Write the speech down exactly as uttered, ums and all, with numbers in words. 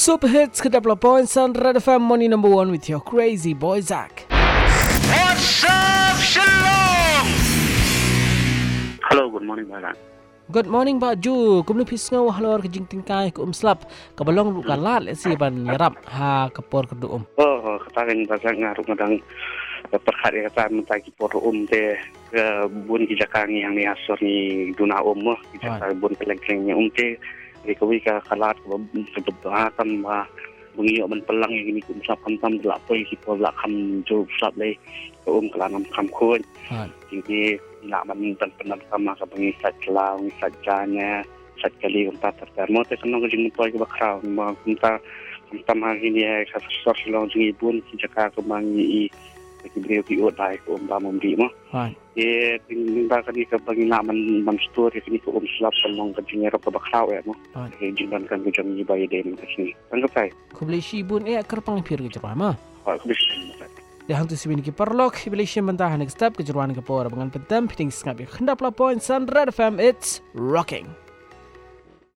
Super Hits ke double points on Red F M Money number one with your crazy boy Zach. What's up, Shalom? Hello, good morning, Bala. Good morning Pak Ju. Kumni pisngau halor ke jing tingkai ke um slap. Kabalong lu kalat si ban nyerap ha kapor ke um. Oh, katakan bahasa ngaruh kadang perhat ya kata mentaki por um te ke bun kijakang yang ni asor ni duna um mo kijakang bun kelengkengnya um te rekawi ka kalat ke bebakan ma bunyi man pelang yang ini kum slap kam tam la poi ki por la kam jo slap le um kelanam kam khoi tinggi la man tan penan kama ka bangi satla ngi sajanya satkali unta termo te kanong jing poi ke bakrau ma unta unta ma ini ya ka soslo jing bun kijakang ke mangi ki beliau ki odai ko umba momri mo hai e tingba kan ka bangina man man story ni ko um slap salong ka jinya ro ka bakraw ya mo e jindan kan ko jami bai de ni kasni anggap sai ko beli shibun e akar pangpir ke jerama ha ko bis de hang tu sibin ki perlok beli shim bantah next step ke jerwan ke por bangan petam piting skap khndap la points on Red F M. It's rocking.